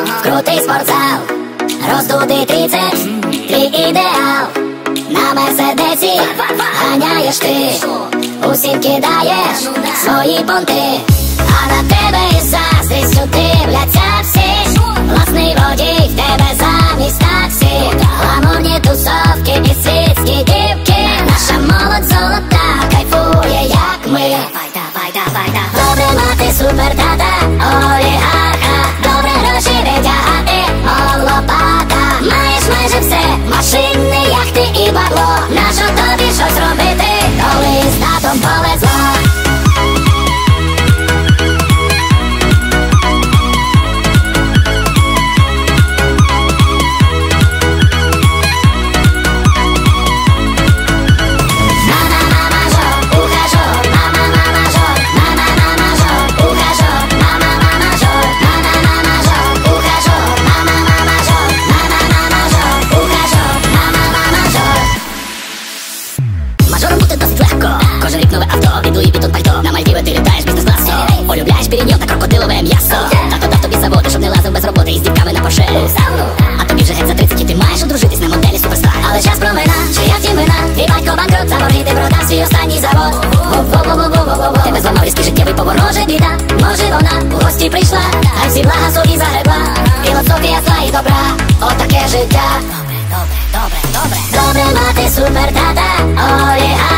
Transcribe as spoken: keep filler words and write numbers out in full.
крутий спортзал, роздутий трицепс, твій ідеал. На мерседесі ганяєш ти, усім кидаєш свої понти, а на тебе із заздрістю дивляться всі. Власний водій в тебе замість таксі, гламурні тусовки і світські дівки. Наша молодь золота кайфує, як ми. Давай, давай, давай, давай. Добре мати супертата, олігарха, добре гроші витягати, мов лопата. Маєш майже все, машини, яхти і бабло. Нащо тобі щось робити, коли з татом повезло? Мажором бути досить легко, кожен рік нове авто, від Луї Вітон пальто. На Мальдіви ти літаєш бізнес-класом, полюбляєш піріньйон та крокодилове м'ясо. Тато дав тобі заводи, щоб не лазив без роботи із дівками на Порше. А тобі вже геть за тридцять і ти маєш одружитись на моделі суперстар. Але час промина, чия в тім вина? Твій батько банкрут, за борги ти продав свій останній завод. Во-во-во-во-во-во-во. Тебе зламав різкий життєвий поворот, може біда, може вона у гості прийшла, а всі блага собі загребла. Філософія зла і добра, отаке життя. Добре, добре, добре, добре. Добре мати супертата, олігарха.